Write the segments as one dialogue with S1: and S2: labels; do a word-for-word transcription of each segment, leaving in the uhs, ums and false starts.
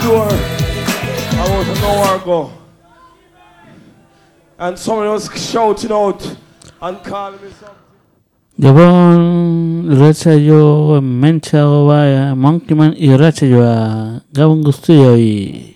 S1: sure I want to know where I go. And someone was shouting out and calling me something.
S2: Gabon irratsaio mentxago ba Monkeyman irratsaioa Gabon guztioi.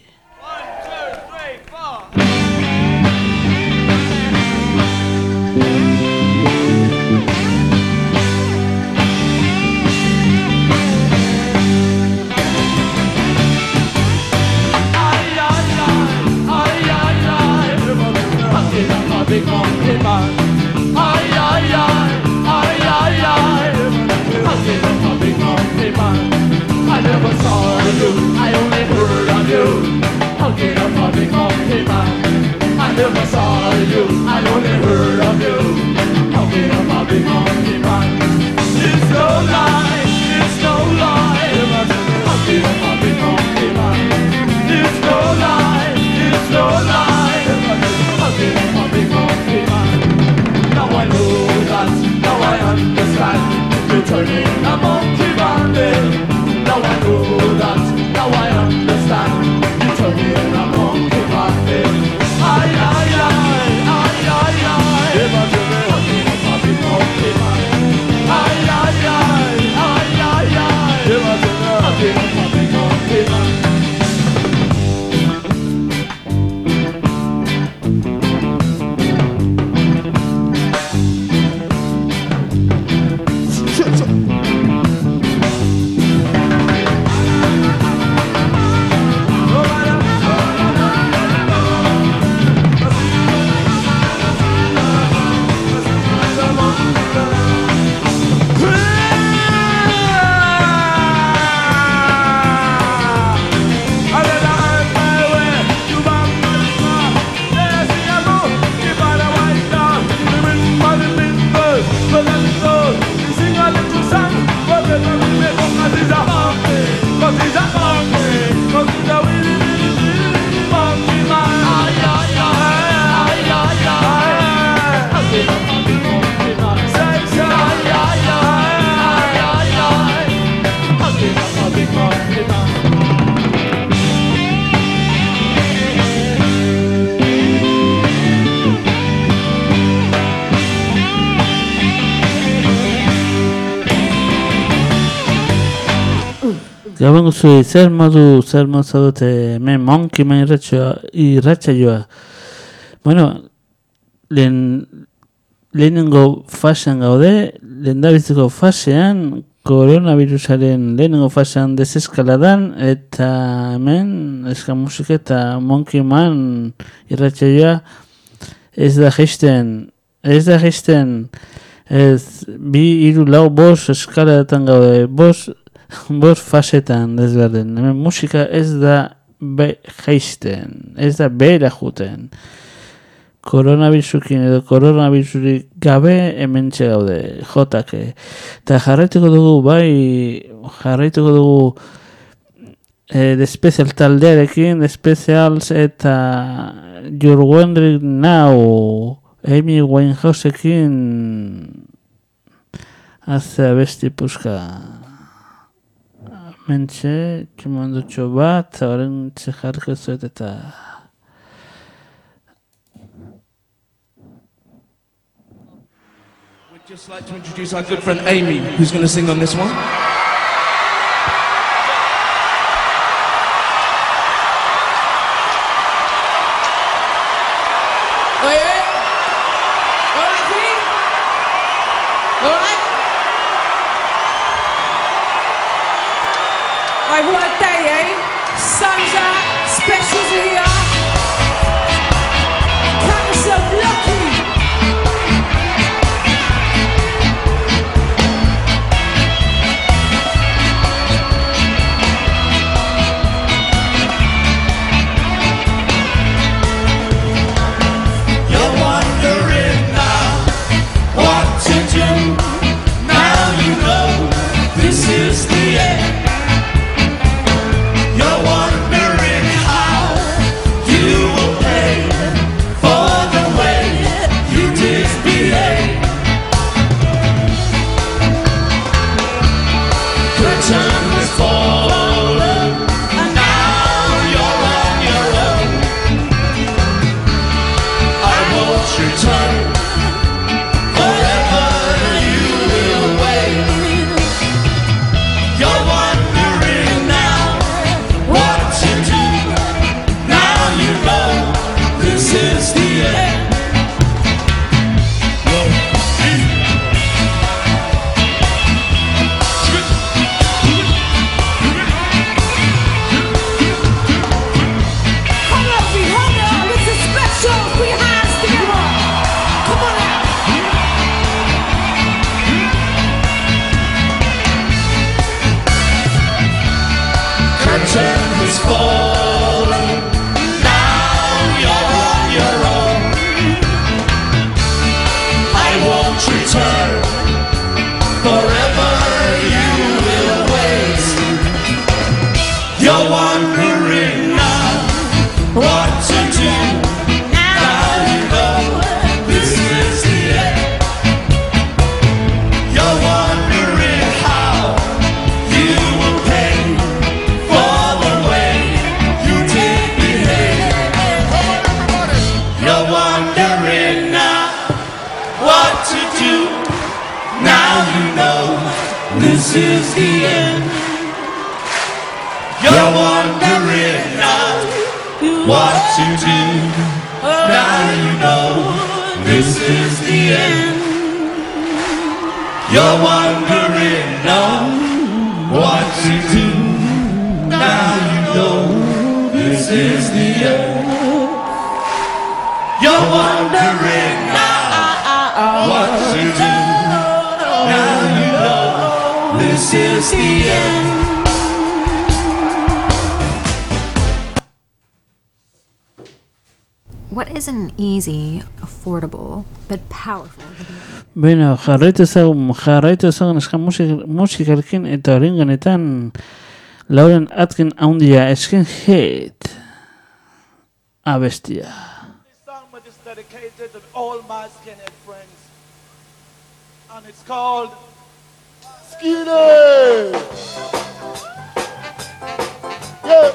S1: Big monkey man, ay ay ay, ay ay ay. Hugging up a big monkey man. I never saw you, I only heard of you. Hugging up a big monkey man. I never saw you, I only heard of you. Hugging up a big monkey man. It's no lie, it's no lie. Hugging up a big monkey man. It's no lie, it's no lie. Hugging up a big monkey man. Now I know that, now I understand. You're turning a monkey man. Now I know that, now I understand. You're turning a monkey man. Ay ay ay, ay ay ay. Hugging up a big monkey man. Ay ay ay, ay ay ay. Hugging up a big monkey man.
S2: Gabon guztioi, zer modu, zer modu dute hemen Monkeyman irratsaioa. Bueno, lehen lehenengo fasean gaude, lehendabiziko fasean, koronavirusaren lehenengo fasean deseskaladan, eta hemen eska musika eta Monkeyman irratsaioa ez da jaisten, ez da jaisten, ez bi, hiru, lau, bost eskaladatan gaude, bost Bos fasetan desberdin. Hemen musika ez da be jaisten, ez da behera juten. Koronavirusukin edo koronavirusurik gabe hemen gaude, jotake. Eta jarraituko dugu, bai, jarraituko dugu eh, The Special taldearekin, The Specials eta You're Wondering Now, Amy Winehouseekin azea besti puska. Mentxe, txumandutxo bat, horren txejarko zuet eta...
S3: We'd just like to introduce our good friend Amy, who's going to sing on this one.
S4: Is the end. You're wondering how is falling. Now you're on your own. I won't return. Forever you will waste. You're wondering now what to do. Now you know this is the end. You're wondering how you will pay for the way you did behave. You're wondering now what to do. Now you know this is the end. You're wondering now what to do. Now you know this is the end. You're wondering now what to do. Now you know this is the end. You're wondering now what to do. Now you know this is the end.
S5: What is an easy, affordable, but powerful video?
S2: Bueno, jarrete sa jarrete sa nska música música kin etaringan etan Lauren Atkin aundia eskin hit a bestia.
S1: This song is dedicated to all my skinhead friends, and it's called Skinhead. Yeah.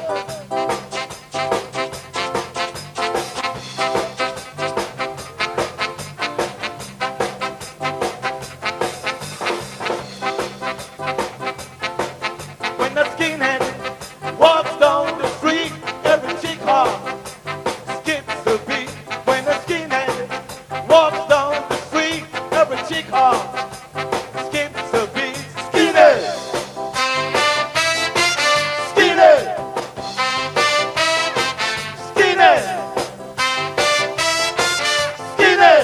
S1: When the skinhead walks down the street, every chick hop skips the beat. When the skinhead walks down the street, every chick hop skips the beat. Skinhead, skinhead, skinhead, skinhead.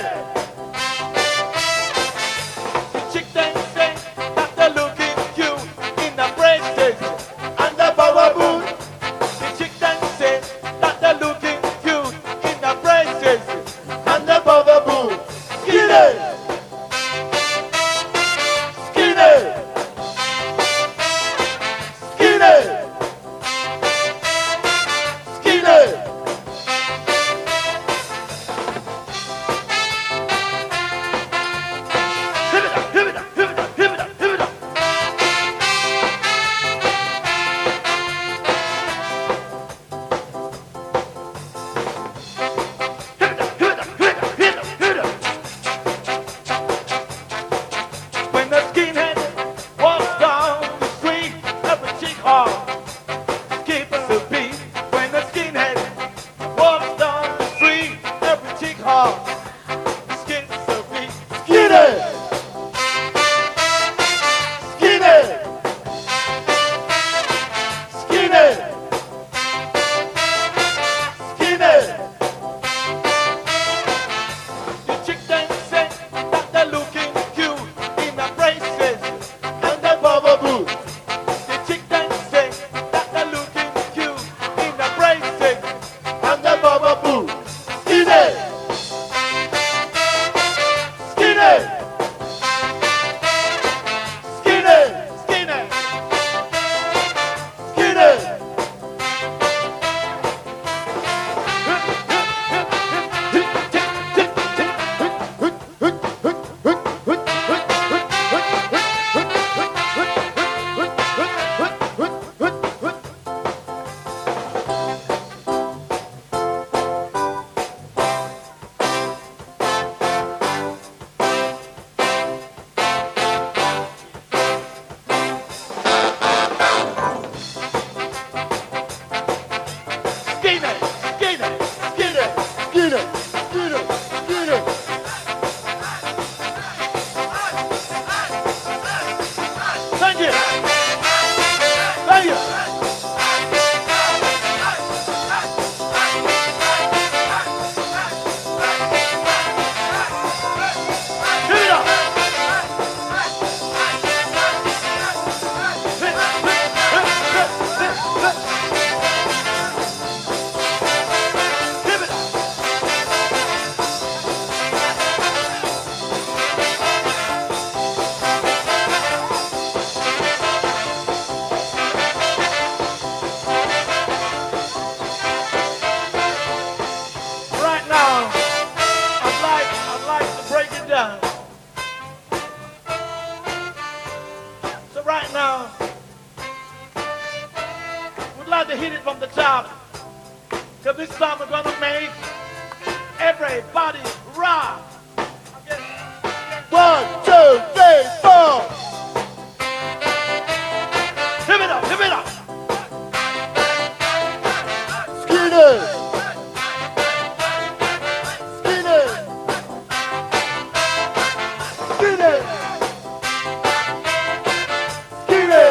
S1: The chick then say that they're looking cute in the braces and the power boot. The chick then say that they're looking cute in the braces and the power boot. Skinhead, skinhead, skinhead, skinhead. Hit it up, hit it up, hit it up, hit it up, hit it up. Hit it up, hit it up, hit it up, hit it up, hit it up. When the skinhead walks down the street, every chick hop skips the beat. When the skinhead walks down the street, every chick hop skips the beat. Skinhead, skinhead, skinhead, skinhead. The chick then say that they're looking cute in the braces and the bubble boot. The chick then say that they're looking cute in the braces and the bubble boot. Skinhead, skinhead, skinhead, skinhead, skinhead. got to hit it from the top. Cause this song is gonna make everybody rock. One, two, three, four. Give it up, give it up. Skinner. Skinner. Skinner. Skinner.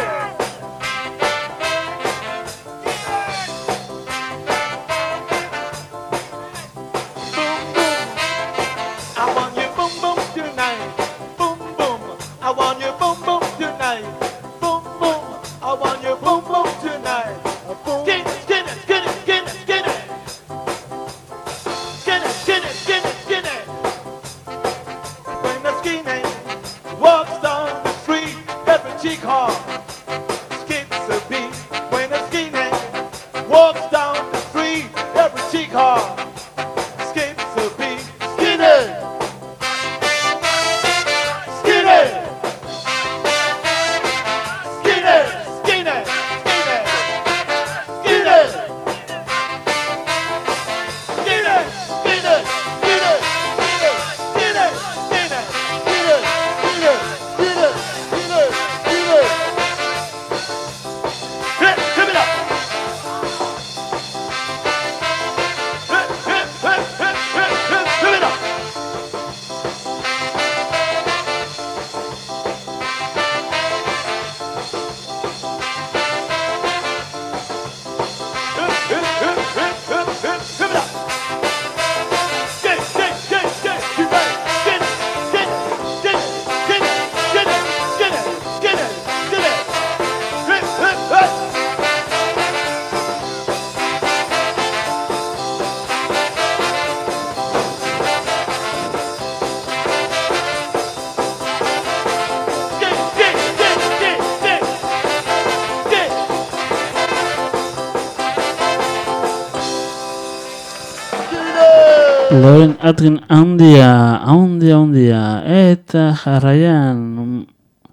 S2: Lauren Atkin handia, handia, handia, eta jarraian,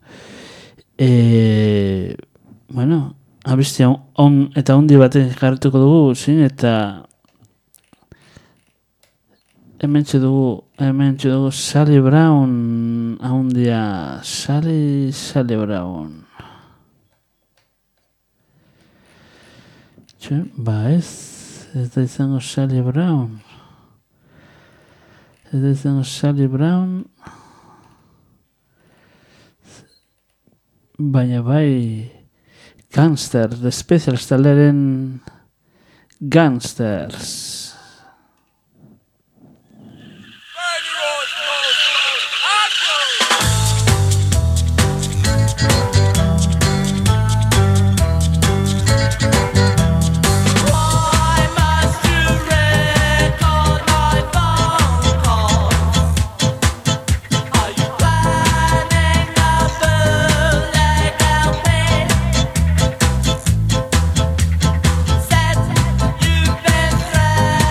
S2: e, bueno, abestia on eta handi baten jarretuko dugu, zin, eta hemen dugu, hemen dugu Sally Brown, handia, Sally, Sally Brown. Txe, ba ez, ez da izango Sally Brown. Ez da izango Sally Brown, baina bai Gangster, The Specials taldearen Gangsters.
S6: Said you've been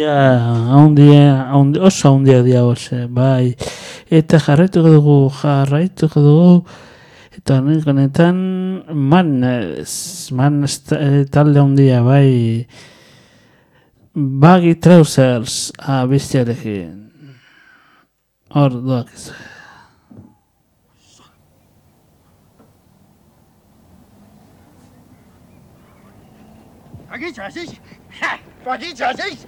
S2: Ia haundia, haundi, oso haundia dia hoxe, bai. Eta jarraituko dugu, jarraituko dugu, eta honetan Madness, Madness talde haundia, bai. Baggy Trousers abestiarekin. Hor doak ez.
S6: Baggy trousers? Ha! Baggy trousers?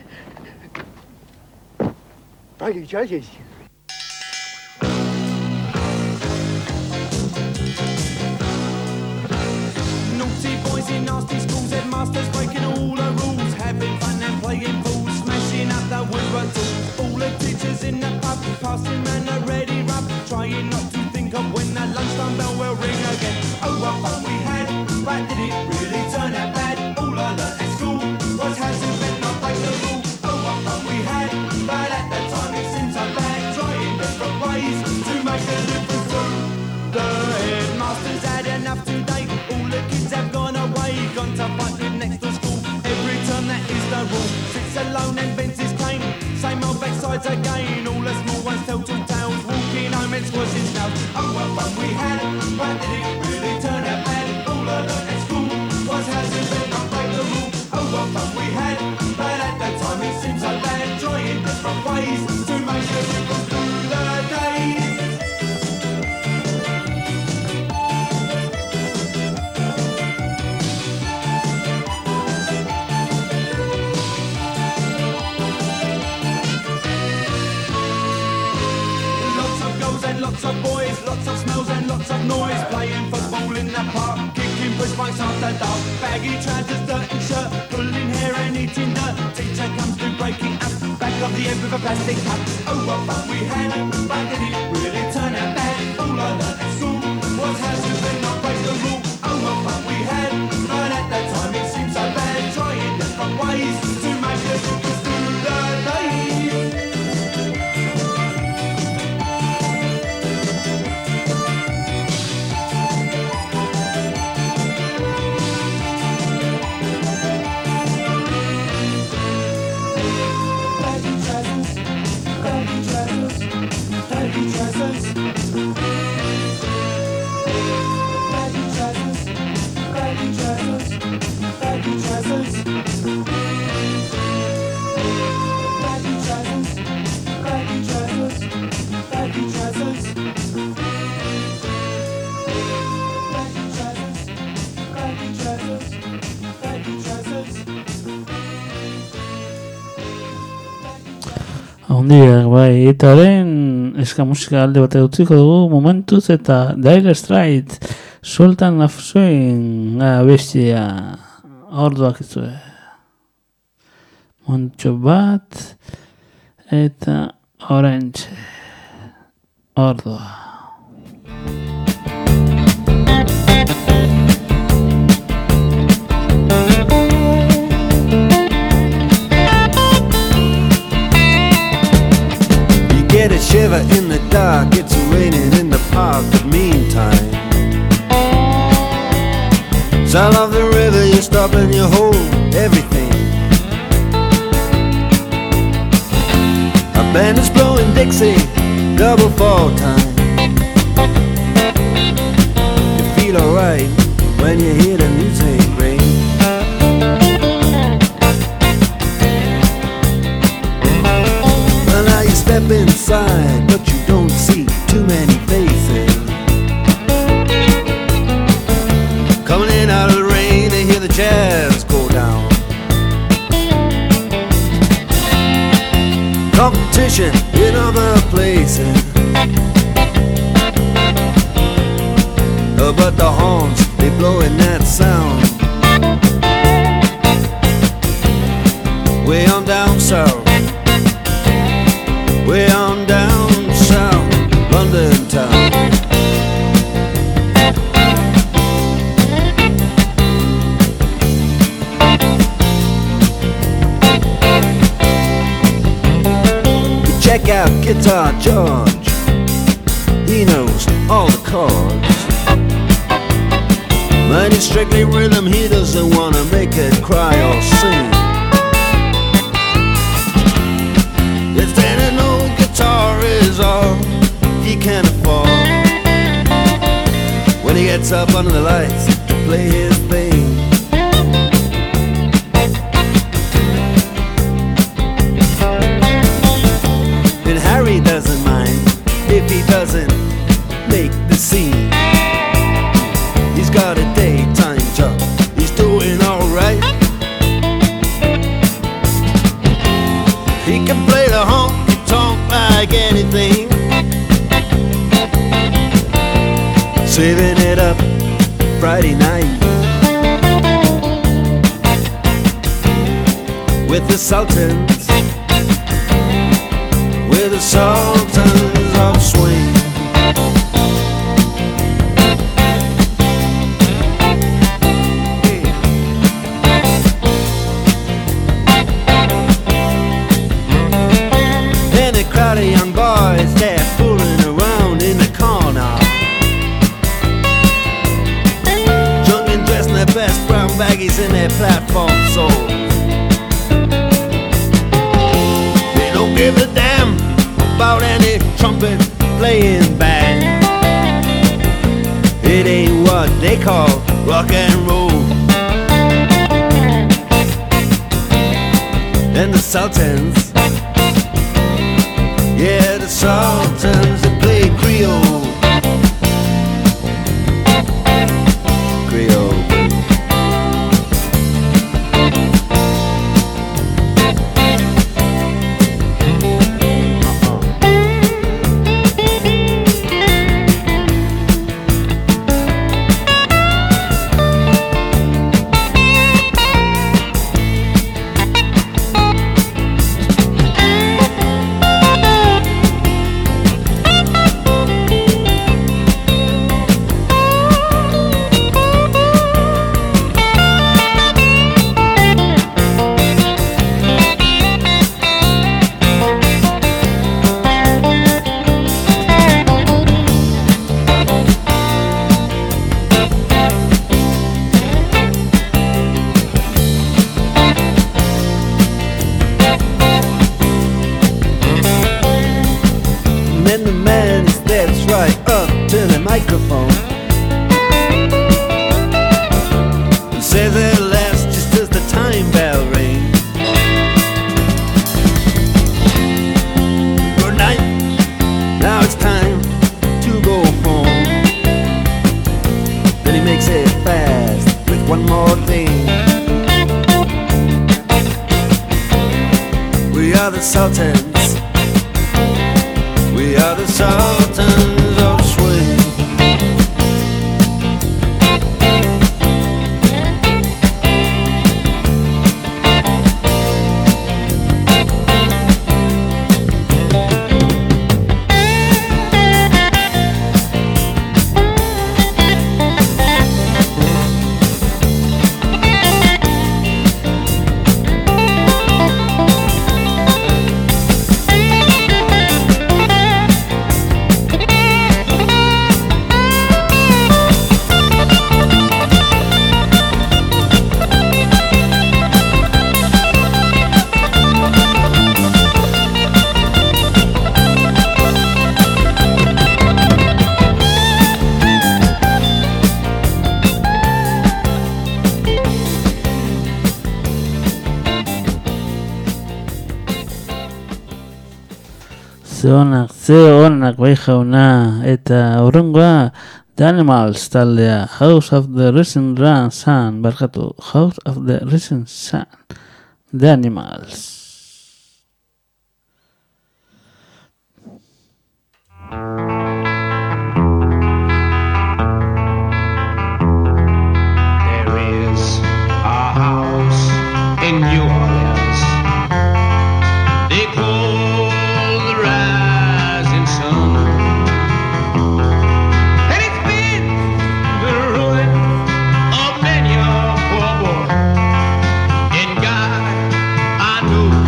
S6: Baggy trousers.
S4: Naughty boys in nasty schools, headmasters breaking all the rules, having fun and playing fools, smashing up the woodwork tools. All the teachers in the pub, passing round a ready rub, trying not to think of when the lunchtime bell will ring again. Oh, what fun we had, but did it really turn out bad? All I learnt at school was how to bend, not break the rule. Oh, what fun we had, but at the time it seemed so bad, trying different ways to make a difference too. The headmasters had enough today, all the kids have gone away, gone to fight with next to school. Every term that is the rule, sits alone and bends his cane, same old backsides again, all the small ones tell two tales, walking home and squashing snails. Oh, what fun we had, but did it really turn out bad? All I learnt at school was how to bend, not break the rule. Oh, what fun we had, but at the time it seemed so bad, trying different ways to make a difference through the days. Lots of boys, lots of smells and lots of noise, playing football in the park, kicking push bikes after dark, baggy trousers, dirty shirt, pulling hair and eating dirt. Teacher comes to breaking up, back of the end with a plastic cup. Oh, what fun we had, but did it really turn out bad? All I learnt at school was how to bend, not break the rule. Oh, what fun we had, but at that time it seemed so bad, trying different ways to make a difference through the days.
S2: Handiak, bai, eta orain eska musika alde bat utziko dugu momentuz eta Dire Straits Sultan of Swing abestia orduak izue montxo bat eta Orange ordua.
S7: Get a shiver in the dark, it's raining in the park, but meantime sound of the river, you stop and you hold everything. A band is blowing Dixie, double fall time. You feel alright when you hear the music ring. Step inside, but you don't see too many faces. Coming in out of the rain to hear the jazz go down. Competition in other places, uh, but the horns, they blowing that sound. Way on down south, way on down south, London town. Check out Guitar George, he knows all the chords. But it's strictly rhythm, he doesn't wanna make it cry or sing. can afford. When he gets up under the lights to play his thing. And Harry doesn't mind if he doesn't make the scene. He's got a daytime job, he's doing alright. He can play the honky-tonk like anything, saving it up Friday night with the Sultans, with the Sultans of Swing. And a crowd of young boys, they're fooling around in the corner, drunk and dressed in their best brown baggies in their platform soles. They don't give a damn about any trumpet playing band. It ain't what they call rock and roll. And the Sultans, yeah, the Sultans, they play Creole. Creole. And then the man steps right up to the microphone and says at last, just as the time bell rings, good night, now it's time to go home. Then he makes it fast with one more thing. We are the Sultans, we are the Sultans of Swing.
S2: Ze onak, ze onak bai jauna, eta horrengoa The Animals taldea, House of the Rising Sun, barkatu, House of the Rising Sun, The Animals.
S8: There is a house in New Orleans they call the Rising Sun, and it's been the ruin of many a poor boy. And God, I know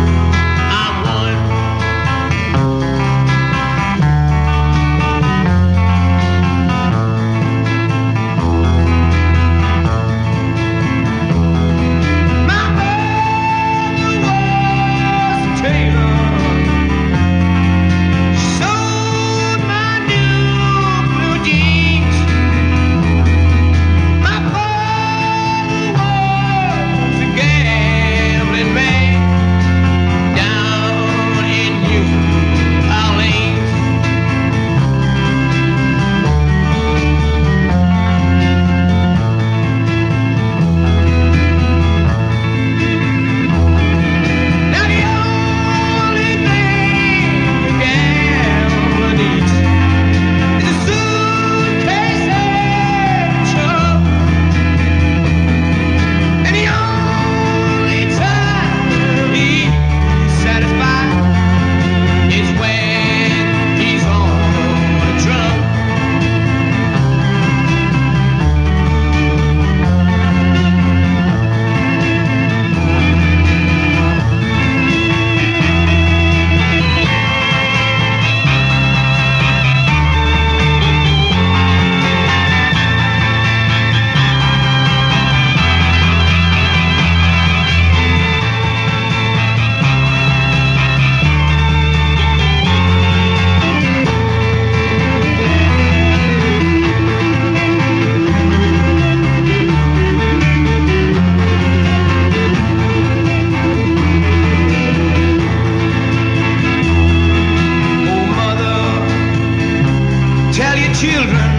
S8: children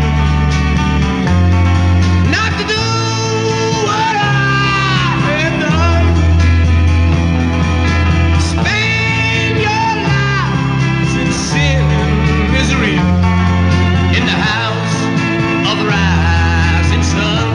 S8: not to do what I have done. Spend your lives in sin and misery in the house of the rising sun.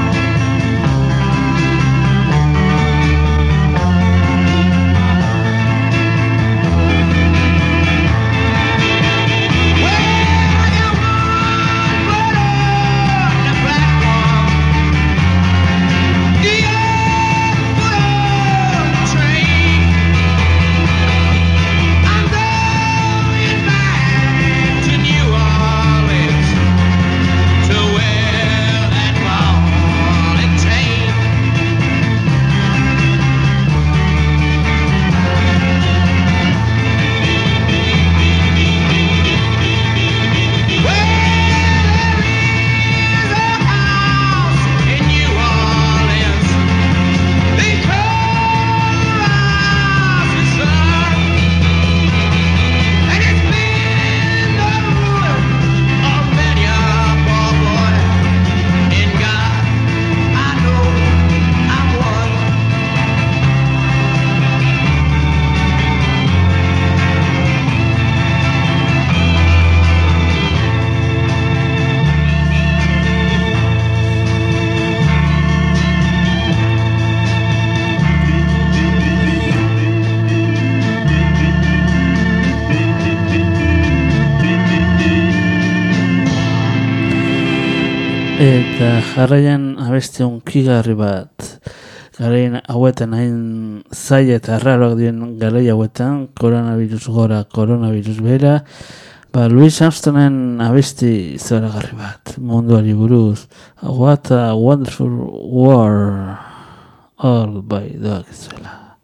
S2: Eta jarraian abeste unkigarri bat. Garaien hauetan hain zaila eta erraroak dien garai hauetan, koronavirus gora, koronavirus bera, ba, Louis Armstrongen abesti zoragarri bat, munduari buruz. What a wonderful world, all by doak izuela.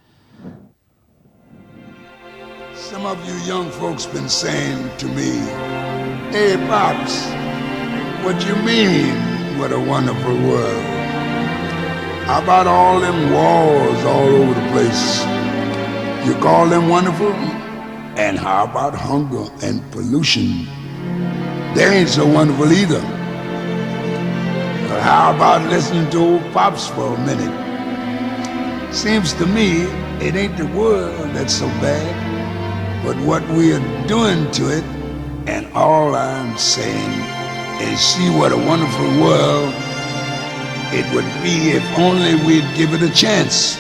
S9: Some of you young folks been saying to me, hey, Pops, what you mean, what a wonderful world? How about all them wars all over the place? You call them wonderful? And how about hunger and pollution? They ain't so wonderful either. But how about listening to old Pops for a minute? Seems to me it ain't the world that's so bad, but what we are doing to it. And all I'm saying is see what a wonderful world it would be if only we'd give it a chance.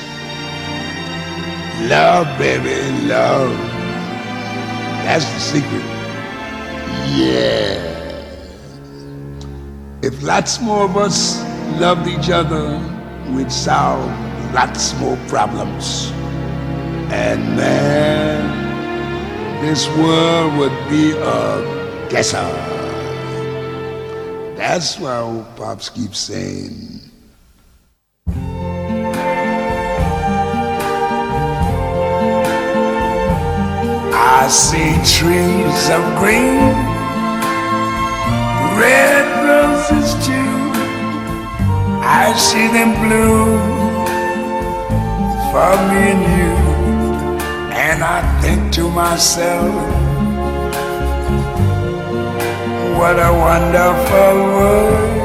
S9: Love, baby, love. That's the secret. Yeah. If lots more of us loved each other, we'd solve lots more problems. And man, this world would be a guesser. That's why old Pops keeps saying, I see trees of green, red roses too. I see them bloom for me and you. And I think to myself, what a wonderful world.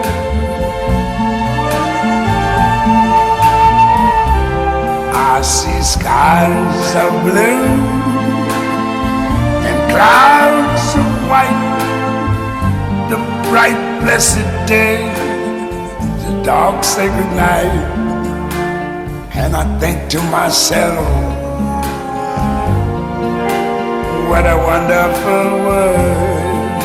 S9: I see skies of blue and clouds of white, the bright blessed day, the dark sacred night. And I think to myself, what a wonderful world.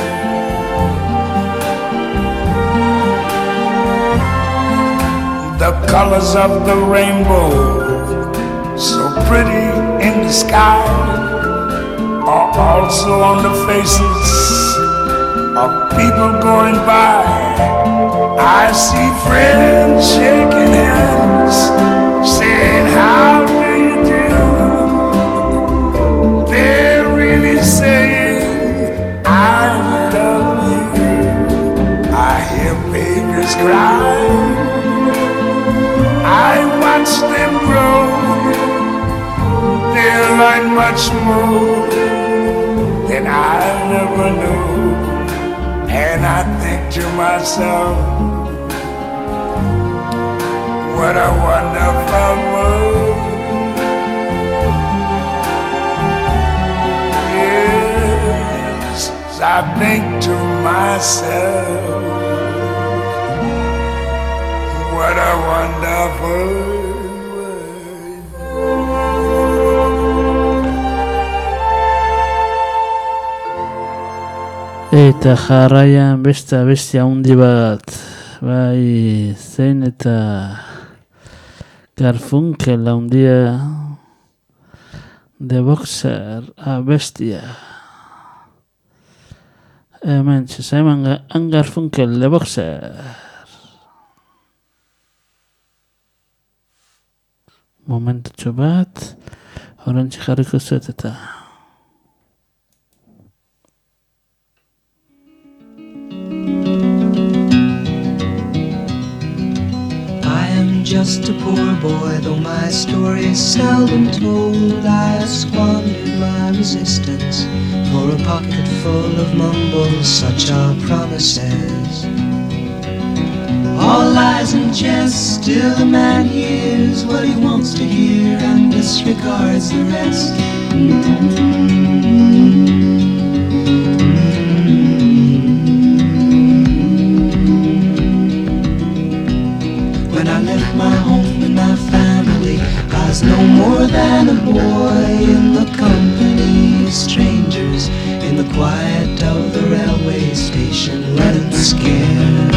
S9: The colors of the rainbow, so pretty in the sky, are also on the faces of people going by. I see friends shaking hands, saying, how do you do? They're really saying, I love you. I hear babies cry, I watch them grow. They'll learn much more than I never knew. And I think to myself, what a wonderful world. Yes, I think to myself, what a wonderful world.
S2: Eta jarraian beste abesti handi bat, bai, zein eta Garfunkel handia, The Boxer abestia. Hemen, Simon and Garfunkel, The Boxer. Momentutxo bat, orantxe jarriko zuet eta.
S10: Just a poor boy, though my story is seldom told. I have squandered my resistance for a pocket full of mumbles, such are promises. All lies and jest, still a man hears what he wants to hear and disregards the rest. Mm-hmm. My home and my family, I was no more than a boy in the company of strangers, in the quiet of the railway station, running scared,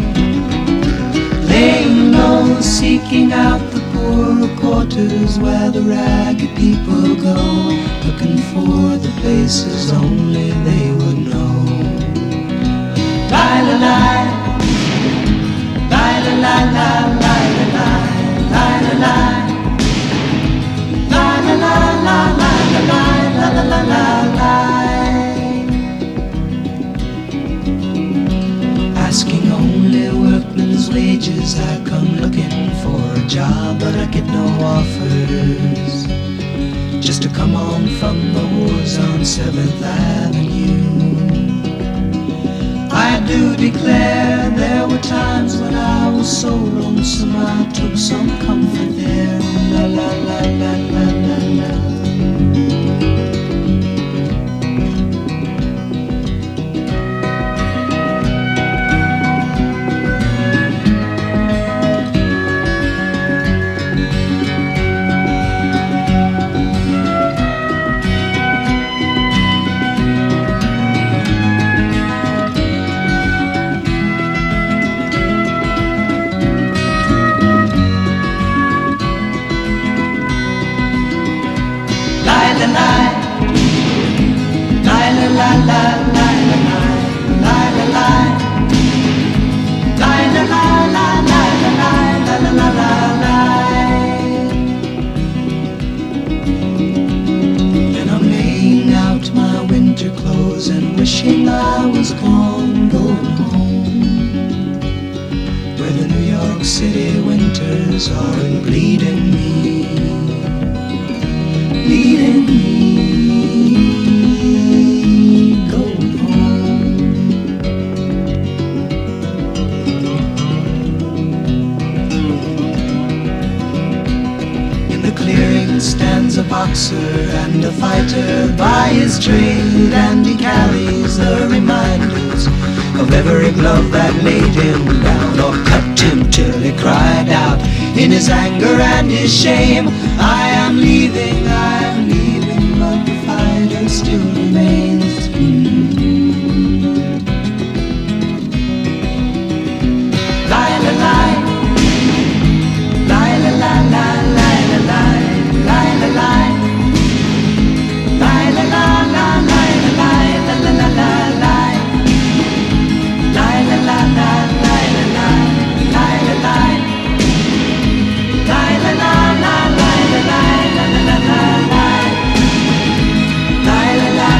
S10: laying low, seeking out the poorer quarters where the ragged people go, looking for the places only they would know. La la la, la la la la la. La la la, la la la la la la la la la la. Asking only workmen's wages, I come looking for a job, but I get no offers. Just to come home from the wars on Seventh Avenue. I do declare there were times when I was so lonesome I took some comfort there. La la la la la la la. Wishing I was gone, going home, where the New York City winters are bleeding me, bleeding me, going home. In the clearing stands a boxer and a fighter by his trade, and he carries the reminders of every glove that laid him down or cut him till he cried out in his anger and his shame, I am leaving, I am leaving, but the fighter still remains. Mm-hmm. La la la, la la la la la la la la la la. La la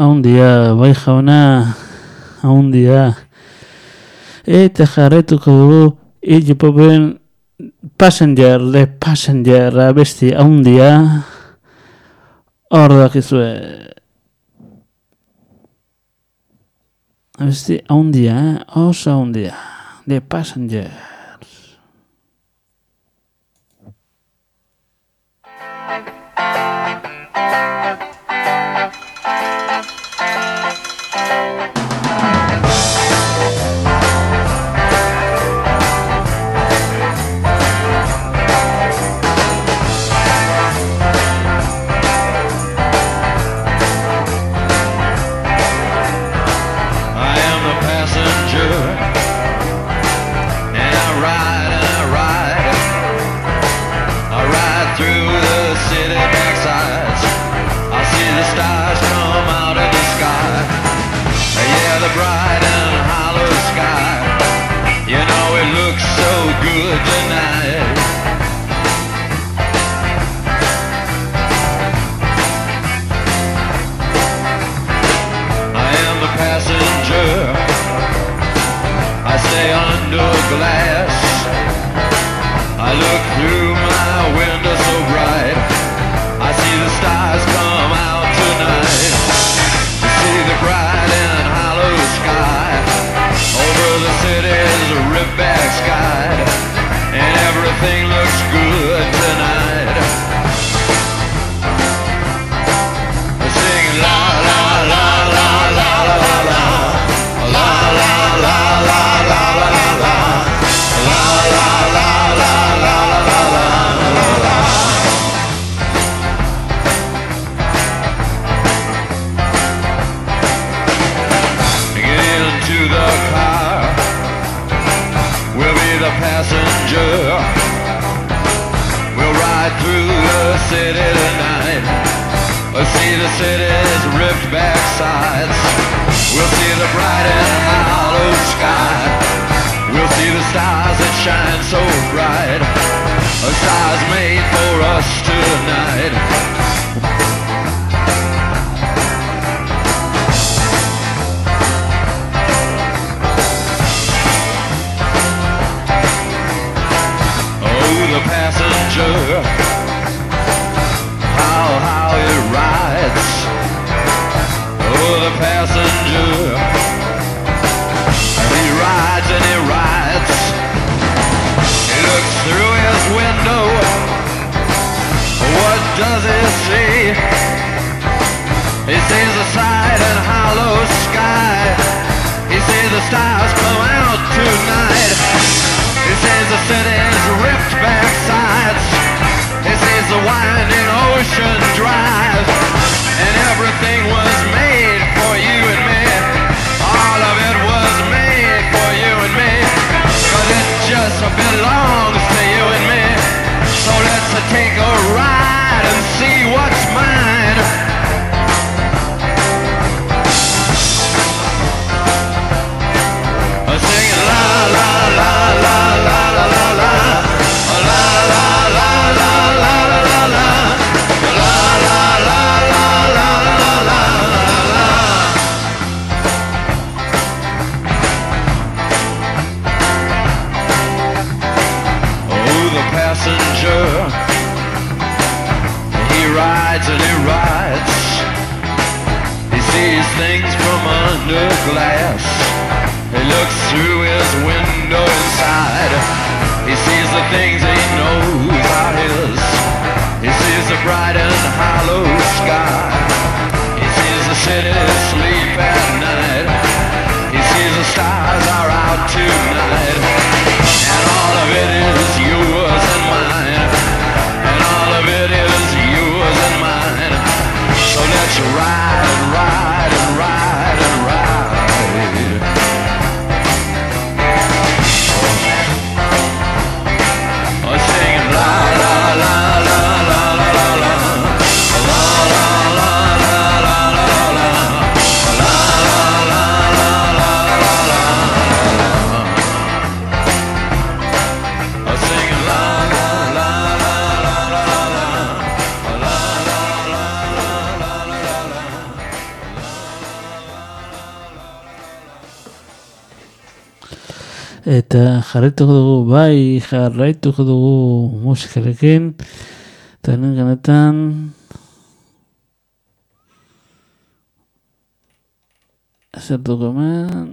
S2: handia, bai jauna, handia. Eta jarretuko dugu, Iggy Popen Passenger, The Passenger, abesti handia. Hor dakizue. Abesti handia, eh? Oso handia. The Passenger. Eta jarraituko dugu, bai, jarraituko dugu musikarekin. Eta nien genetan... Zer dugu hemen...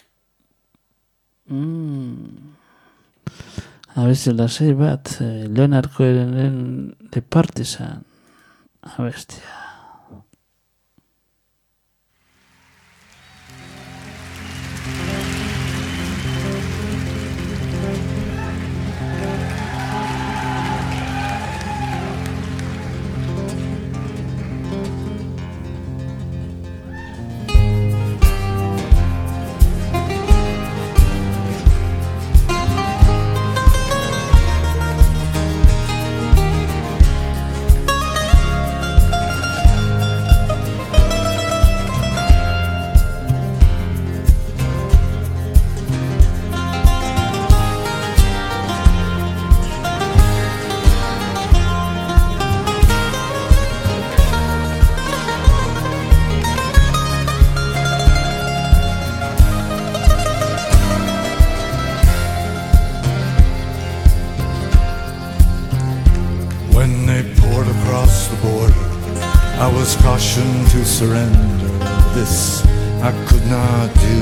S2: Mm. Abesti lasei bat, Leonard Cohenen The Partisan. Abestia.
S11: Caution to surrender, this I could not do.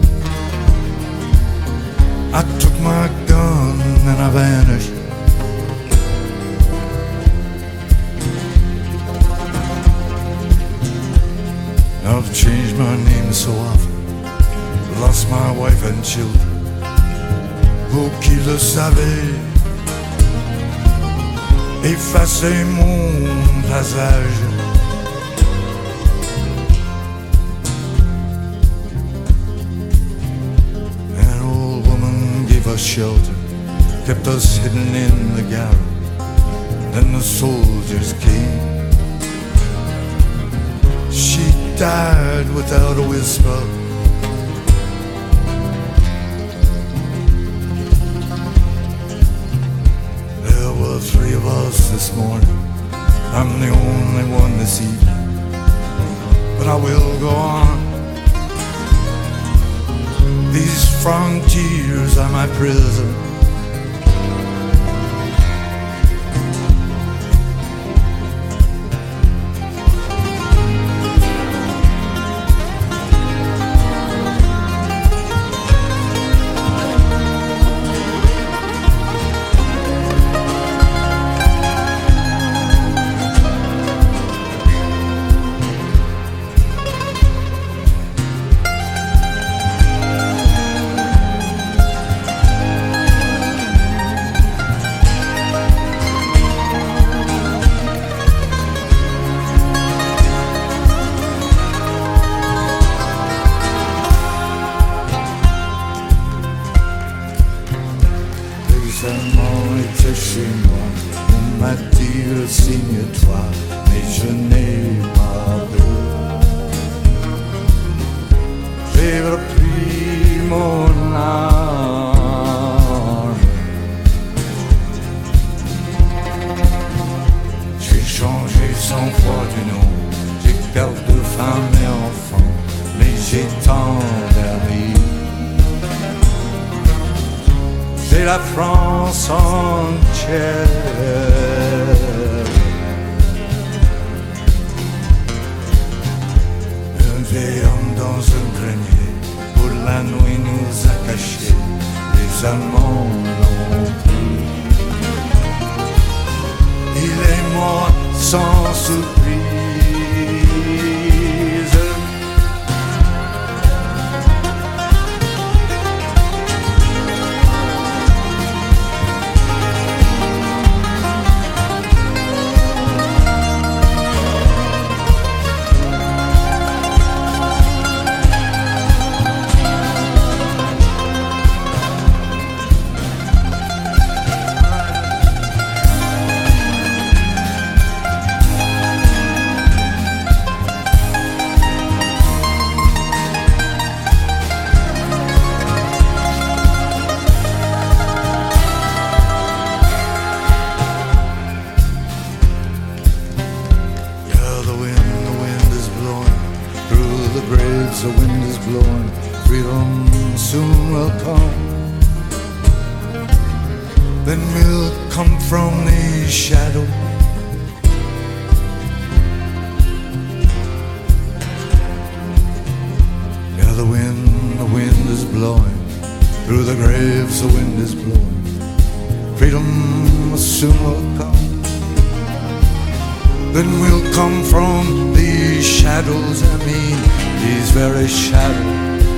S11: I took my gun and I vanished. I've changed my name so often, lost my wife and children. Vous qui le savez, effacez mon passage. Shelter kept us hidden in the garret. Then the soldiers came. She died without a whisper. There were three of us this morning. I'm the only one this evening, but I will go on. These frontiers are my prison. the wind is blowing, freedom soon will come. then we'll come from the shadow. Yeah, the wind, the wind is blowing through the graves, the wind is blowing. Freedom soon will come. Then we'll come from these shadows, I mean, these very shadows.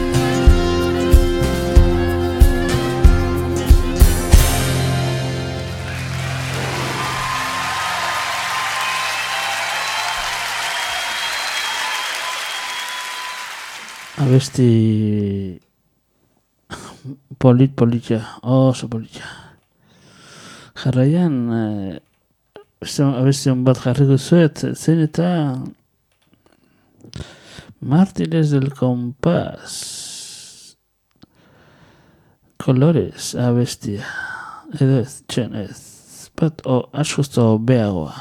S2: Abesti polit politia, oso politia. Jarraian, eh, abesti hon bat jarriko zuet, zen eta Mártires del Compás, Colores abestia, edo ez, txen ez, bat o, askosto beagoa.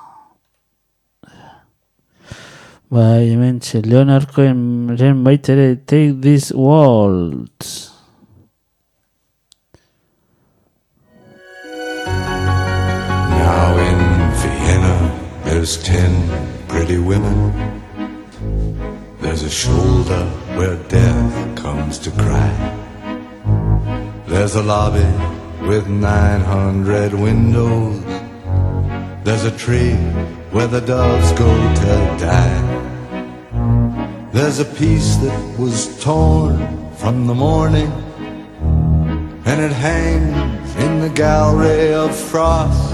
S2: Bai, hemen txe, Leonard Cohen baitere, Take This Waltz.
S12: Now in Vienna, there's ten pretty women. There's a shoulder where death comes to cry. There's a lobby with nine hundred windows. There's a tree where the doves go to die. There's a piece that was torn from the morning, and it hangs in the gallery of frost.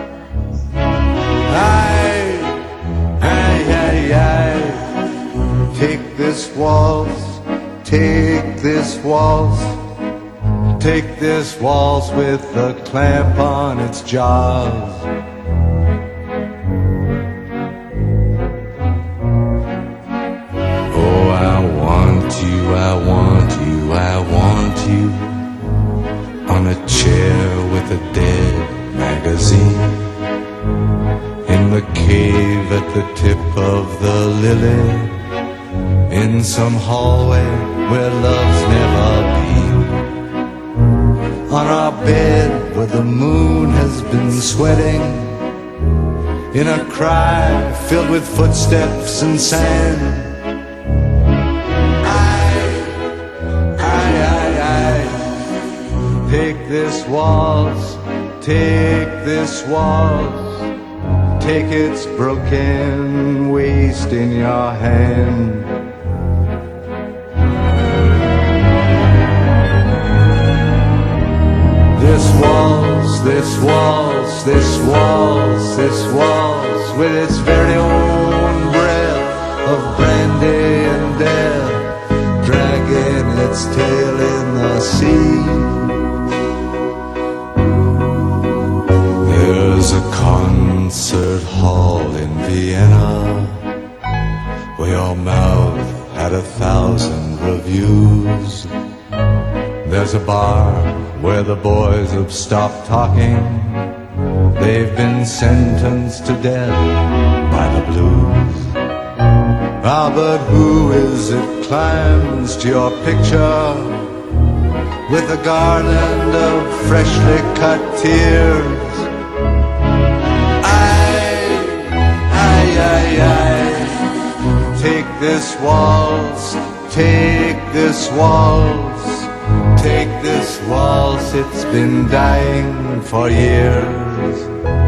S12: Aye, aye, aye, aye. Take this waltz, take this waltz, take this waltz with a clamp on its jaws. Oh, I want you, I want you, I want you on a chair with a dead magazine, in the cave at the tip of the lily, in some hallway where love's never been, on our bed where the moon has been sweating, in a cry filled with footsteps and sand. I, I, I, take this waltz, take this waltz, take its broken waist in your hand. This waltz, this waltz, this waltz, this waltz, with its very own breath of brandy and death, dragging its tail in the sea. There's a concert hall in Vienna where your mouth had a thousand reviews. There's a bar where the boys have stopped talking. They've been sentenced to death by the blues. Ah, but who is it climbs to your picture with a garland of freshly cut tears? I, I, I, I, take this waltz, take this waltz, take this waltz, it's been dying for years.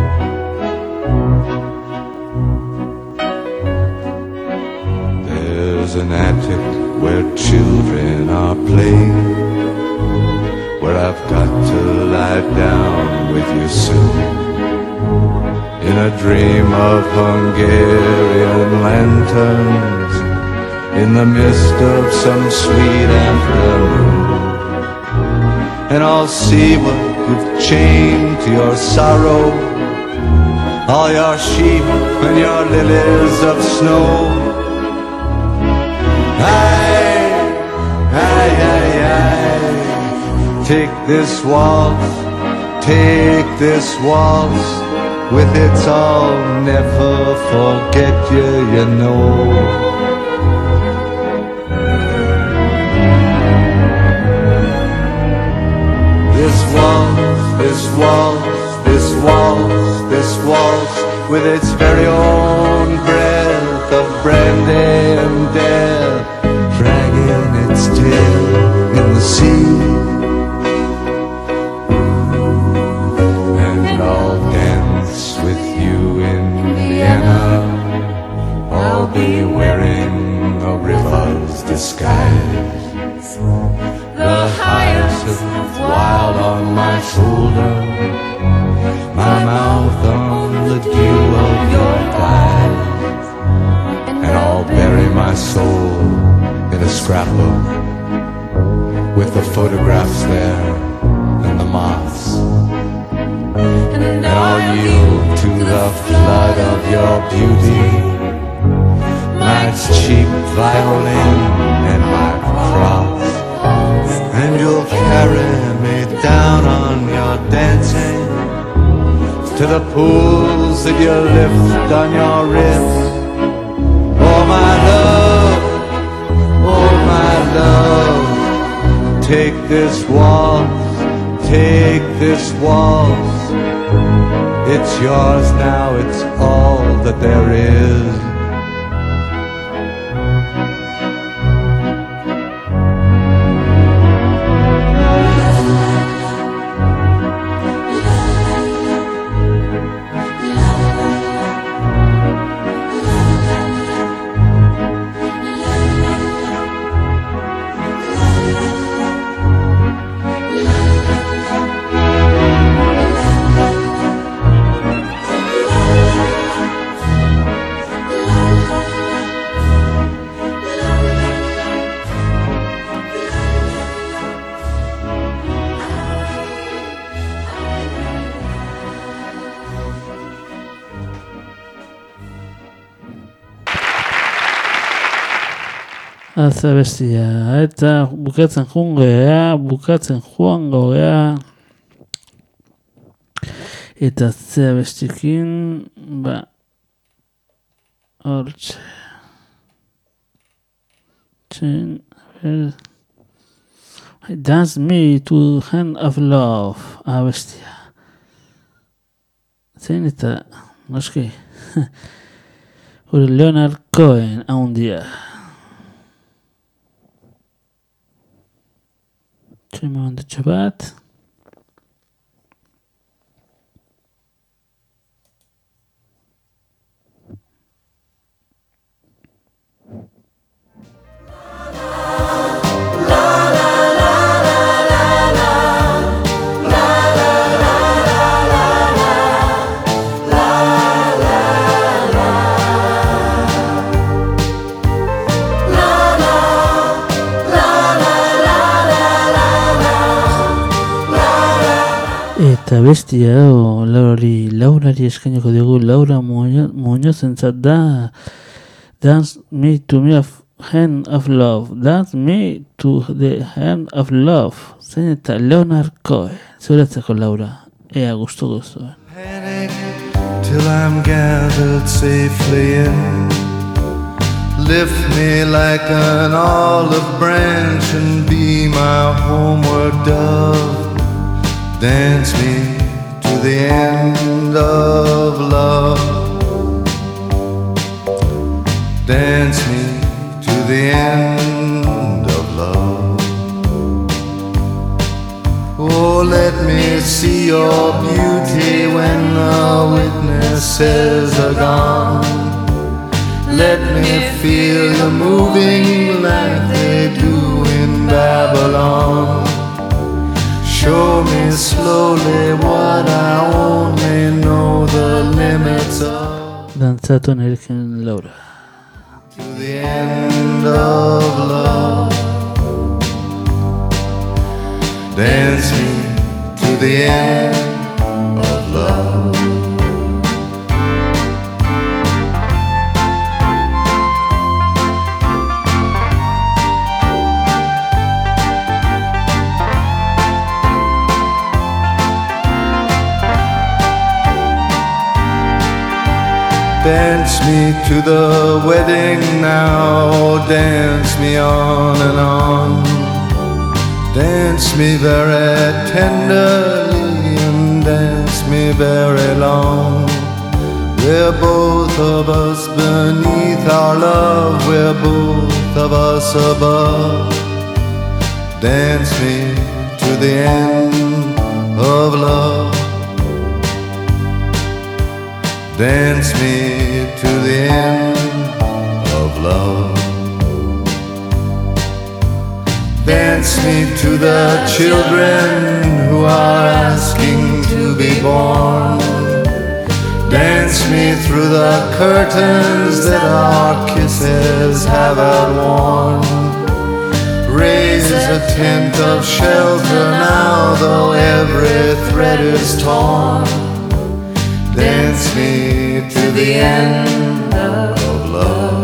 S12: There's an attic where children are playing, where I've got to lie down with you soon, in a dream of Hungarian lanterns, in the mist of some sweet afternoon. And I'll see what you've chained to your sorrow, all your sheep and your lilies of snow. Aye, aye, aye, aye, take this waltz, take this waltz, with its I'll never forget you, you know. This waltz, this
S7: waltz, this waltz, this waltz, with its very own breath of brandy and death, dragging its tail in the sea. And I'll dance with you in Vienna, I'll be wearing a river's disguise, the hyacinth wild on my shoulder, my mouth on the dew of your thighs, and I'll bury my soul in a scrapbook with the photographs there and the moths, and I'll yield to the flood of your beauty, my cheap violin and my cross, and you'll carry me down on your dancing to the pools that you lift on your wrist. Oh my love, oh my love, take this waltz, take this waltz. It's yours now, it's all that there is.
S2: Atza bestia, eta bukatzen joango gea, bukatzen joango gea. Eta zea bestikin, ba, hortxe. Txen, ber, Dance Me to Hand of Love, ah, bestia. Zein eta, noski, hori Leonard Cohen, haundia. Txen momentutxo bat. Eta bestia dago, Laurari, Laurari eskainako dugu, Laura Muñozentzat da, Dance Me to Me of Hand of Love, Dance Me to the Hand of Love, zein eta Leonard Cohen, zuratzeko Laura, ea gustu guztuen.
S7: Panic till I'm gathered safely in. Lift me like an olive branch and be my homeward dove. Dance me to the end of love. Dance me to the end of love. Oh, let me see your beauty when the witnesses are gone. Let me feel you moving like they do in Babylon. Show me slowly what I only know the limits of.
S2: Dantzatu nerekin Laura.
S7: To the end of love. Dance me to the end of love. Dance me to the wedding now, dance me on and on. Dance me very tenderly and dance me very long. We're both of us beneath our love, we're both of us above. Dance me to the end of love. Dance me to the end of love. Dance me to the children who are asking to be born. Dance me through the curtains that our kisses have outworn. Raise a tent of shelter now, though every thread is torn. Dance me to the end of love.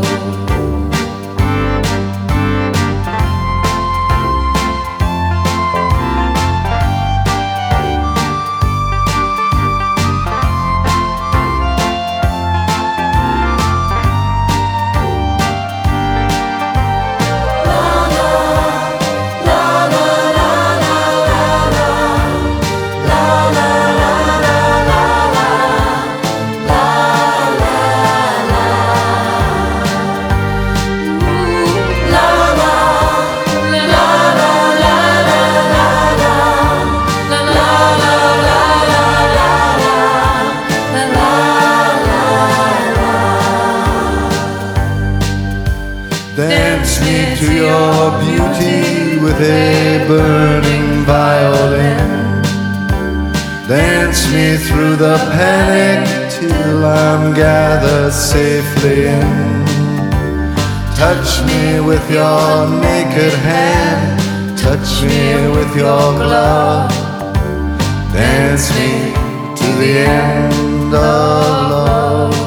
S7: Dance me to your beauty with a burning violin. Dance me through the panic till I'm gathered safely in. Touch me with your naked hand, touch me with your glove. Dance me to the end of love.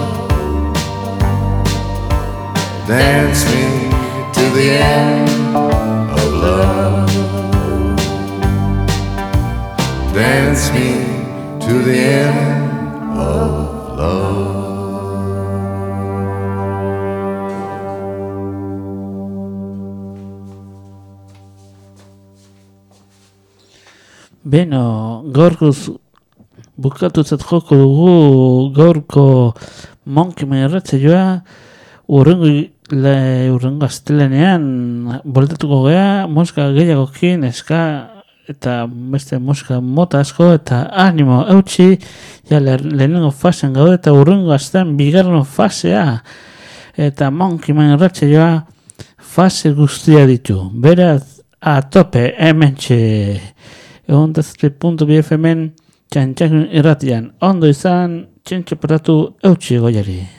S7: Dance me to the end of love. Dance me to the end of love.
S2: Beno, gaurkoz bukatutzat joko dugu gaurko Monkey Man irratsaioa. Urrengo le urrengo astelenean voltatuko gea, moska gehiagokin, eska eta beste moska mota asko eta animo eutxi, ja lehenengo fasean gaude eta urrengo astean bigarren fasea eta Monkey Man irratsaioa fase guztia ditu. Beraz, a tope hementxe egun tazte puntu bi F M-en txantxakun irratian. Ondo izan, txentxoperatu eutxi goiari.